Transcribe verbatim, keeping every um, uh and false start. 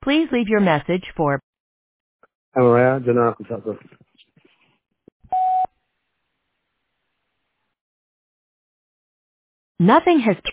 Please leave your message for Hi, Mariah. Janelle Consultant. nothing has